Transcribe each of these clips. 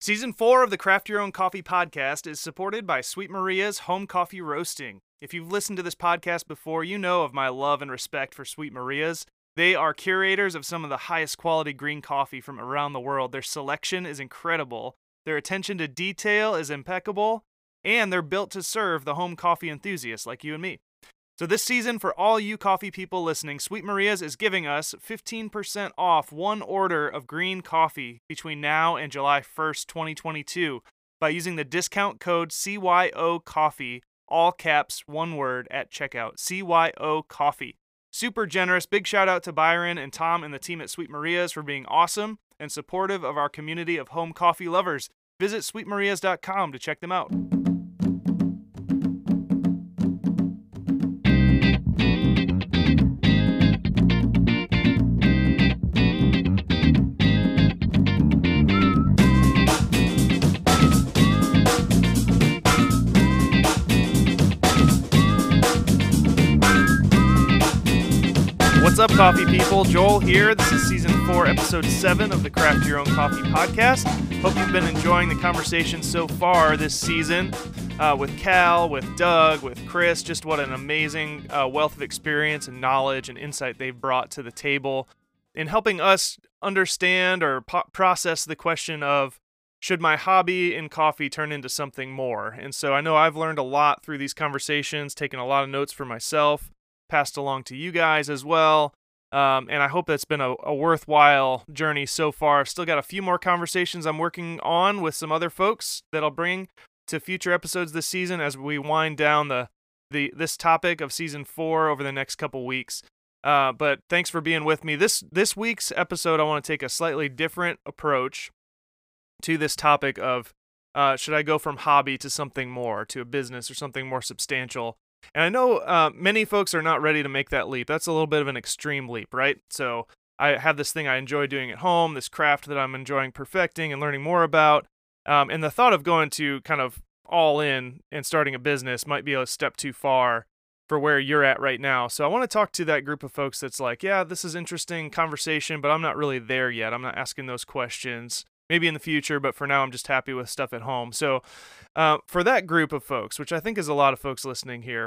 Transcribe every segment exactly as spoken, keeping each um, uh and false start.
Season four of the Craft Your Own Coffee podcast is supported by Sweet Maria's Home Coffee Roasting. If you've listened to this podcast before, you know of my love and respect for Sweet Maria's. They are curators of some of the highest quality green coffee from around the world. Their selection is incredible, their attention to detail is impeccable, and they're built to serve the home coffee enthusiasts like you and me. So this season, for all you coffee people listening, Sweet Maria's is giving us fifteen percent off one order of green coffee between now and July first, twenty twenty-two by using the discount code C Y O Coffee, all caps, one word, at checkout, C Y O Coffee. Super generous. Big shout out to Byron and Tom and the team at Sweet Maria's for being awesome and supportive of our community of home coffee lovers. Visit sweet marias dot com to check them out. What's up, coffee people? Joel here. This is season four, episode seven of the Craft Your Own Coffee podcast. Hope you've been enjoying the conversation so far this season uh, with Cal, with Doug, with Chris. Just what an amazing uh, wealth of experience and knowledge and insight they've brought to the table in helping us understand or po- process the question of, should my hobby in coffee turn into something more? And so I know I've learned a lot through these conversations, taken a lot of notes for myself, passed along to you guys as well, um, and I hope that's been a, a worthwhile journey so far. I've still got a few more conversations I'm working on with some other folks that I'll bring to future episodes this season as we wind down the, the this topic of season four over the next couple weeks. Uh, but thanks for being with me. This this week's episode, I want to take a slightly different approach to this topic of uh, should I go from hobby to something more, to a business or something more substantial? And I know uh, many folks are not ready to make that leap. That's a little bit of an extreme leap, right? So I have this thing I enjoy doing at home, this craft that I'm enjoying perfecting and learning more about. Um, and the thought of going to kind of all in and starting a business might be a step too far for where you're at right now. So I want to talk to that group of folks that's like, yeah, this is interesting conversation, but I'm not really there yet. I'm not asking those questions. Maybe in the future, but for now, I'm just happy with stuff at home. So uh, for that group of folks, which I think is a lot of folks listening here,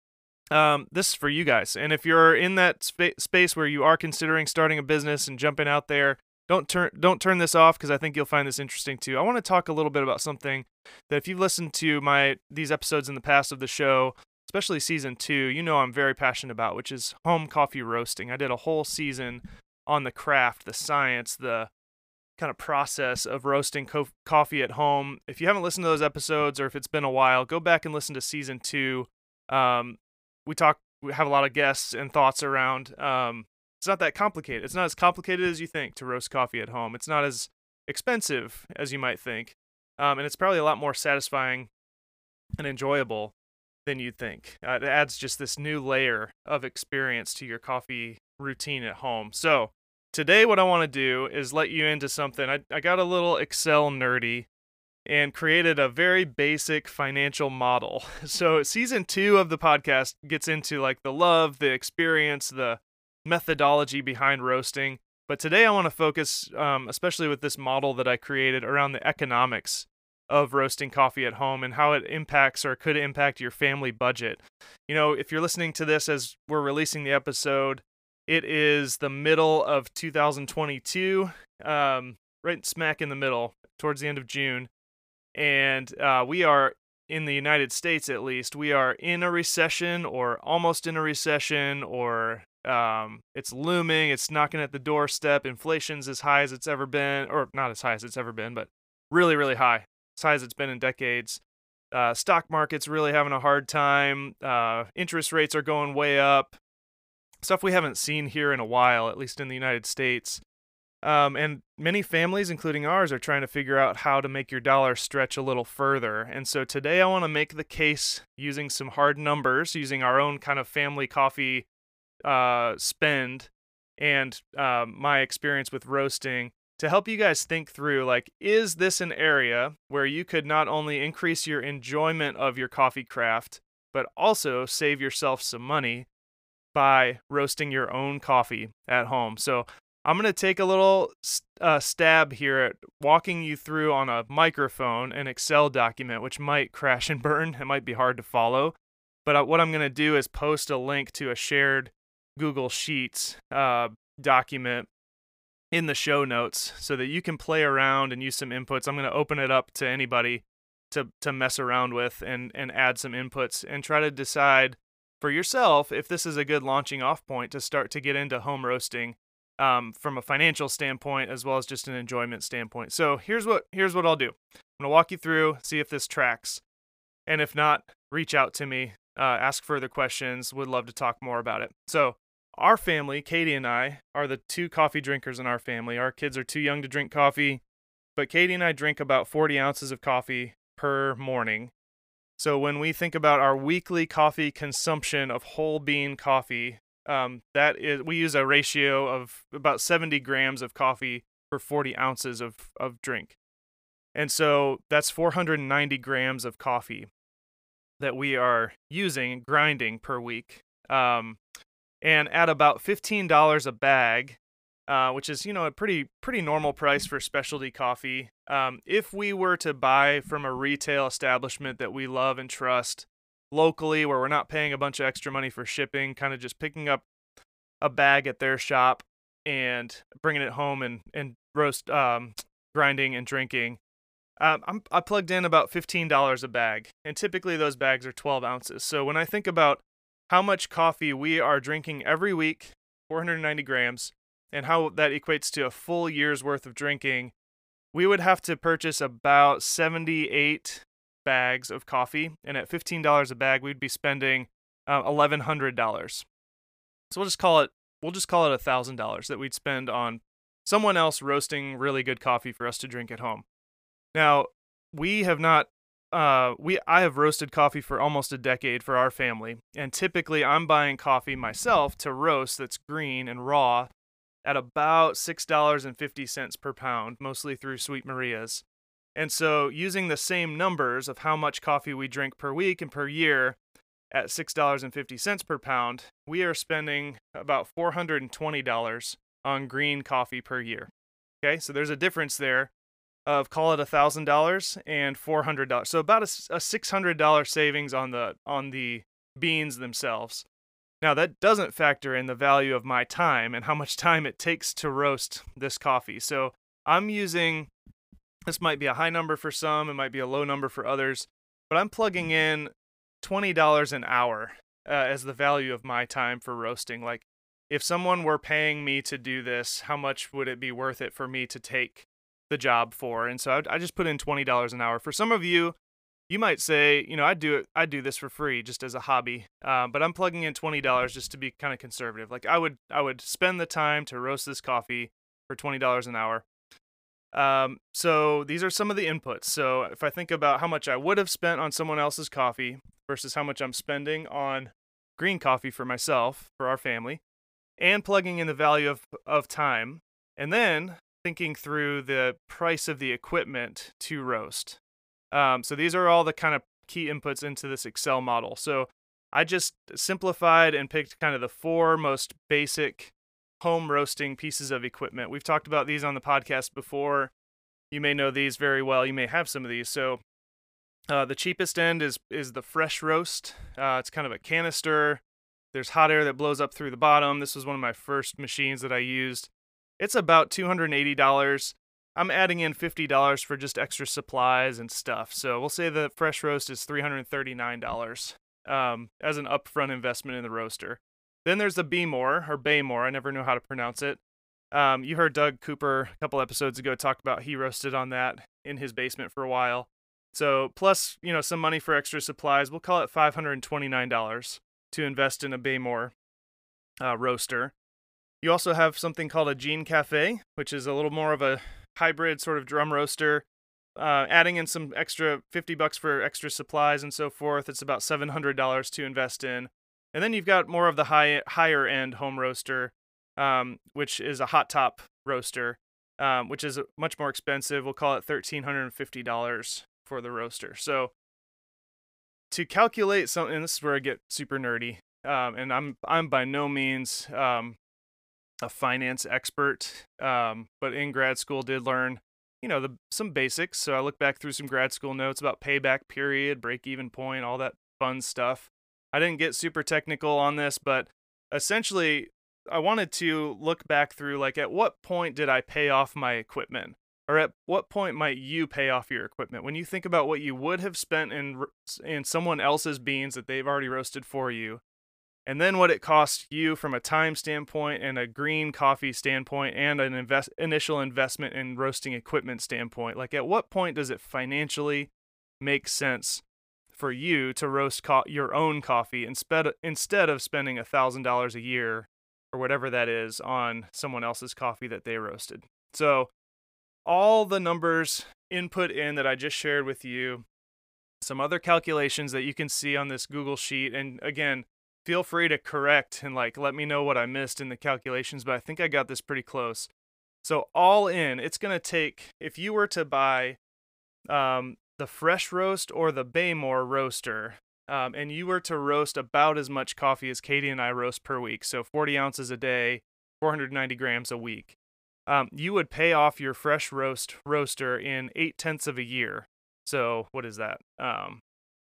um, this is for you guys. And if you're in that spa- space where you are considering starting a business and jumping out there, don't turn don't turn this off, because I think you'll find this interesting too. I want to talk a little bit about something that if you've listened to my these episodes in the past of the show, especially season two, you know I'm very passionate about, which is home coffee roasting. I did a whole season on the craft, the science, the kind of process of roasting co- coffee at home. If you haven't listened to those episodes, or if it's been a while, go back and listen to season two. Um, we talk, we have a lot of guests and thoughts around. Um, it's not that complicated. It's not as complicated as you think to roast coffee at home. It's not as expensive as you might think, um, and it's probably a lot more satisfying and enjoyable than you'd think. Uh, it adds just this new layer of experience to your coffee routine at home. So today, what I want to do is let you into something. I, I got a little Excel nerdy and created a very basic financial model. So season two of the podcast gets into like the love, the experience, the methodology behind roasting. But today I want to focus, um, especially with this model that I created, around the economics of roasting coffee at home and how it impacts or could impact your family budget. You know, if you're listening to this as we're releasing the episode, it is the middle of two thousand twenty-two, um, right smack in the middle, towards the end of June. And uh, we are, in the United States at least, we are in a recession or almost in a recession, or um, it's looming, it's knocking at the doorstep. Inflation's as high as it's ever been, or not as high as it's ever been, but really, really high, as high as it's been in decades. Uh, stock market's really having a hard time. Uh, interest rates are going way up. Stuff we haven't seen here in a while, at least in the United States. Um, and many families, including ours, are trying to figure out how to make your dollar stretch a little further. And so today I want to make the case using some hard numbers, using our own kind of family coffee uh, spend and uh, my experience with roasting to help you guys think through, like, is this an area where you could not only increase your enjoyment of your coffee craft, but also save yourself some money by roasting your own coffee at home? So I'm going to take a little uh, stab here at walking you through on a microphone an Excel document, which might crash and burn. It might be hard to follow. But what I'm going to do is post a link to a shared Google Sheets uh, document in the show notes so that you can play around and use some inputs. I'm going to open it up to anybody to to mess around with and, and add some inputs and try to decide for yourself if this is a good launching off point to start to get into home roasting um, from a financial standpoint as well as just an enjoyment standpoint. So here's what here's what I'll do. I'm going to walk you through, see if this tracks. And if not, reach out to me, uh, ask further questions. Would love to talk more about it. So our family, Katie and I, are the two coffee drinkers in our family. Our kids are too young to drink coffee, but Katie and I drink about forty ounces of coffee per morning. So when we think about our weekly coffee consumption of whole bean coffee, um, that is, we use a ratio of about seventy grams of coffee per forty ounces of, of drink. And so that's four hundred ninety grams of coffee that we are using and grinding per week. Um, And at about fifteen dollars a bag, uh, which is, you know, a pretty pretty normal price for specialty coffee. Um, if we were to buy from a retail establishment that we love and trust locally, where we're not paying a bunch of extra money for shipping, kind of just picking up a bag at their shop and bringing it home and, and roast, um, grinding and drinking, um, I'm, I plugged in about fifteen dollars a bag. And typically those bags are twelve ounces. So when I think about how much coffee we are drinking every week, four hundred ninety grams, and how that equates to a full year's worth of drinking, we would have to purchase about seventy-eight bags of coffee. And at fifteen dollars a bag, we'd be spending uh, eleven hundred dollars. So we'll just call it, we'll just call it one thousand dollars that we'd spend on someone else roasting really good coffee for us to drink at home. Now, we have not Uh, we I have roasted coffee for almost a decade for our family, and typically I'm buying coffee myself to roast that's green and raw at about six dollars and fifty cents per pound, mostly through Sweet Maria's. And so using the same numbers of how much coffee we drink per week and per year at six dollars and fifty cents per pound, we are spending about four hundred twenty dollars on green coffee per year. Okay, so there's a difference there of call it a thousand dollars and four hundred dollars, so about a, a six hundred dollar savings on the on the beans themselves. Now that doesn't factor in the value of my time and how much time it takes to roast this coffee. So I'm using, this might be a high number for some, it might be a low number for others, but I'm plugging in twenty dollars an hour uh, as the value of my time for roasting. Like, if someone were paying me to do this, how much would it be worth it for me to take the job for? And so I, I just put in twenty dollars an hour. For some of you, you might say, you know, I'd do it, I'd do this for free just as a hobby. Uh, but I'm plugging in twenty dollars just to be kind of conservative. Like I would, I would spend the time to roast this coffee for twenty dollars an hour. Um, so these are some of the inputs. So if I think about how much I would have spent on someone else's coffee versus how much I'm spending on green coffee for myself, for our family, and plugging in the value of, of time, and then thinking through the price of the equipment to roast. Um, so these are all the kind of key inputs into this Excel model. So I just simplified and picked kind of the four most basic home roasting pieces of equipment. We've talked about these on the podcast before. You may know these very well. You may have some of these. So uh, the cheapest end is is the Fresh Roast. Uh, it's kind of a canister. There's hot air that blows up through the bottom. This was one of my first machines that I used. It's about two hundred eighty dollars. I'm adding in fifty dollars for just extra supplies and stuff. So we'll say the Fresh Roast is three hundred thirty-nine dollars um, as an upfront investment in the roaster. Then there's the Bmore, or Baymore. I never know how to pronounce it. Um, you heard Doug Cooper a couple episodes ago talk about he roasted on that in his basement for a while. So plus, you know, some money for extra supplies. We'll call it five hundred twenty-nine dollars to invest in a Baymore uh, roaster. You also have something called a Gene Cafe, which is a little more of a hybrid sort of drum roaster. Uh, adding in some extra fifty bucks for extra supplies and so forth. It's about seven hundred dollars to invest in. And then you've got more of the high, higher end home roaster, um, which is a hot top roaster, um, which is much more expensive. We'll call it one thousand three hundred fifty dollars for the roaster. So to calculate something, and this is where I get super nerdy, um, and I'm I'm by no means um, a finance expert, um, but in grad school did learn, you know, the some basics. So I look back through some grad school notes about payback period, break-even point, all that fun stuff. I didn't get super technical on this, but essentially I wanted to look back through, like, at what point did I pay off my equipment? Or at what point might you pay off your equipment? When you think about what you would have spent in in someone else's beans that they've already roasted for you, and then what it costs you from a time standpoint and a green coffee standpoint and an invest initial investment in roasting equipment standpoint, like, at what point does it financially make sense for you to roast co- your own coffee instead instead of spending a thousand dollars a year or whatever that is on someone else's coffee that they roasted? So all the numbers input in that I just shared with you, some other calculations that you can see on this Google sheet, and again, feel free to correct and like let me know what I missed in the calculations, but I think I got this pretty close. So all in, it's going to take, if you were to buy um, the Fresh Roast or the Baymore roaster, um, and you were to roast about as much coffee as Katie and I roast per week, so forty ounces a day, four hundred ninety grams a week, um, you would pay off your Fresh Roast roaster in eight tenths of a year. So what is that? Um,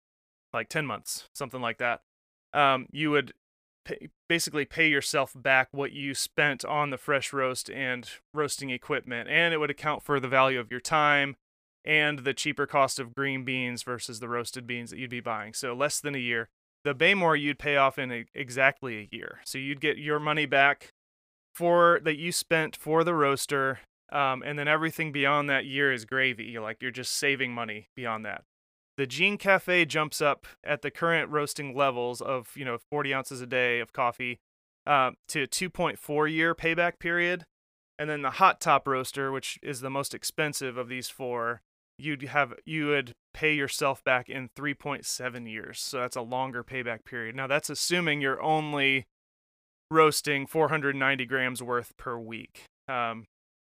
like ten months, something like that. Um, you would pay, basically pay yourself back what you spent on the fresh roast and roasting equipment, and it would account for the value of your time and the cheaper cost of green beans versus the roasted beans that you'd be buying. So less than a year. The Baymore you'd pay off in a, exactly a year. So you'd get your money back for that you spent for the roaster, um, and then everything beyond that year is gravy. Like, you're just saving money beyond that. The Gene Cafe jumps up at the current roasting levels of, you know, forty ounces a day of coffee uh, to two point four year payback period. And then the Hot Top roaster, which is the most expensive of these four, you'd have you would pay yourself back in three point seven years. So that's a longer payback period. Now that's assuming you're only roasting four hundred ninety grams worth per week. Um,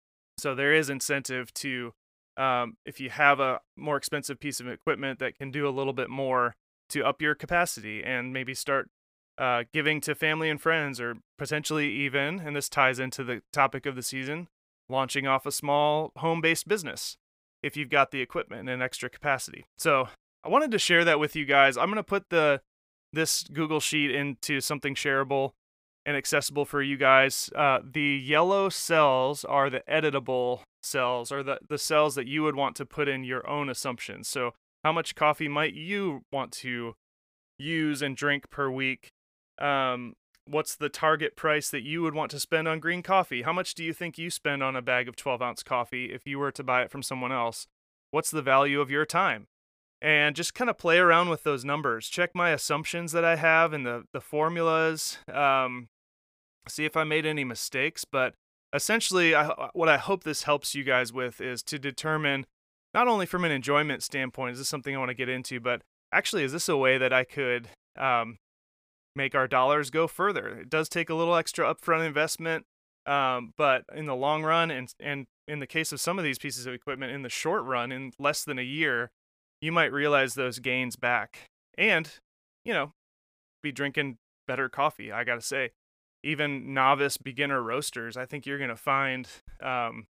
so there is incentive to, Um, if you have a more expensive piece of equipment that can do a little bit more, to up your capacity and maybe start uh, giving to family and friends, or potentially even, and this ties into the topic of the season, launching off a small home-based business if you've got the equipment and extra capacity. So I wanted to share that with you guys. I'm going to put the this Google sheet into something shareable and accessible for you guys. Uh, the yellow cells are the editable cells, or the, the cells that you would want to put in your own assumptions. So how much coffee might you want to use and drink per week? Um, what's the target price that you would want to spend on green coffee? How much do you think you spend on a bag of twelve ounce coffee if you were to buy it from someone else? What's the value of your time? And just kind of play around with those numbers. Check my assumptions that I have and the, the formulas. Um, see if I made any mistakes. But essentially, I, what I hope this helps you guys with is to determine, not only from an enjoyment standpoint, is this something I want to get into, but actually, is this a way that I could um, make our dollars go further? It does take a little extra upfront investment, um, but in the long run, and, and in the case of some of these pieces of equipment, in the short run, in less than a year, you might realize those gains back. And, you know, be drinking better coffee, I gotta say. Even novice beginner roasters, I think you're going to find um,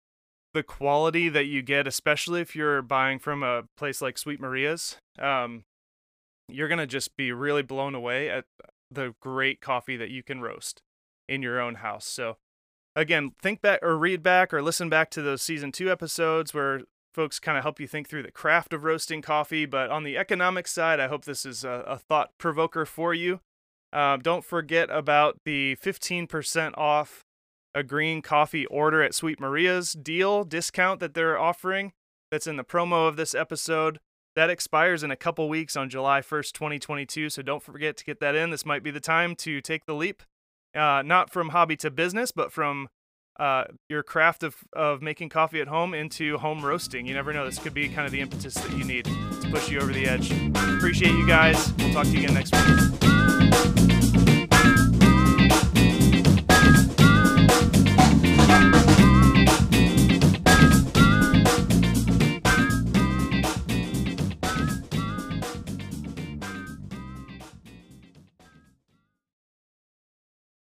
the quality that you get, especially if you're buying from a place like Sweet Maria's, um, you're going to just be really blown away at the great coffee that you can roast in your own house. So again, think back or read back or listen back to those season two episodes where folks kind of help you think through the craft of roasting coffee. But on the economic side, I hope this is a, a thought provoker for you. Uh, don't forget about the fifteen percent off a green coffee order at Sweet Maria's deal discount that they're offering. That's in the promo of this episode. That expires in a couple weeks on July first, twenty twenty-two. So don't forget to get that in. This might be the time to take the leap, uh, not from hobby to business, but from uh, your craft of, of making coffee at home into home roasting. You never know. This could be kind of the impetus that you need to push you over the edge. Appreciate you guys. We'll talk to you again next week.